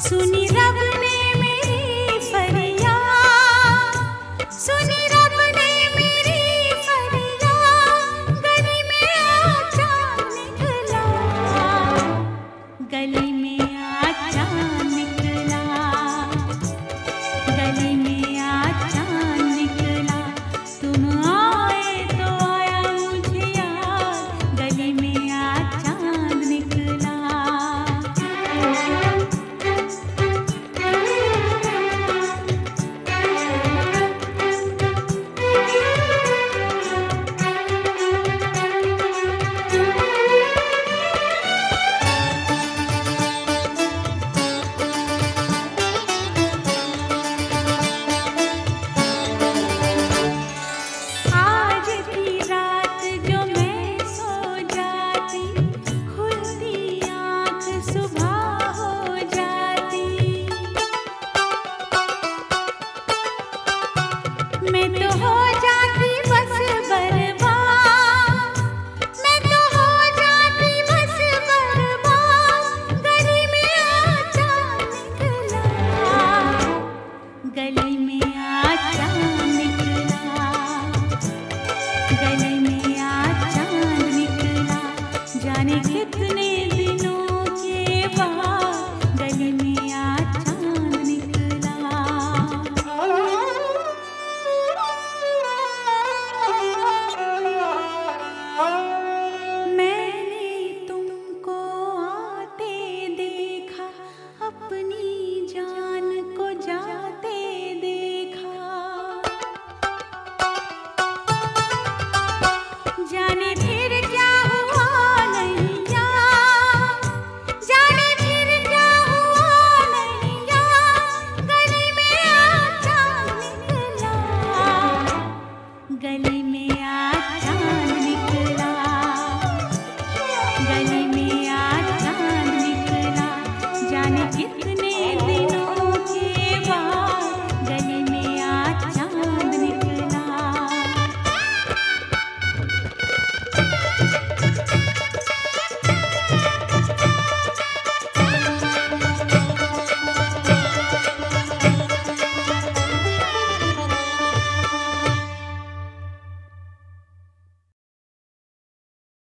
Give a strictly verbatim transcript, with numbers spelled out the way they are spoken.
सुनी रब ने मेरी फरियाद, सुनी रब ने मेरी फरियाद, गली में आज चाँद निकला, गली में आज चाँद निकला, गली में आज चाँद निकला। तुम आए तो आया मुझे याद, गली में आज चाँद निकला। आज की रात जो मैं सो जाती, खुलती आँख सुबह हो जाती। मैं तो हो जाती बस बर्बाद, मैं तो हो जाती बस बर्बाद, गली में आज चाँद निकला, गली में आज चाँद निकला, गली में आज चाँद निकला। जाने कितने दिनों के बाद गली में आज चाँद निकला। मैंने तुमको आते देखा अपनी जान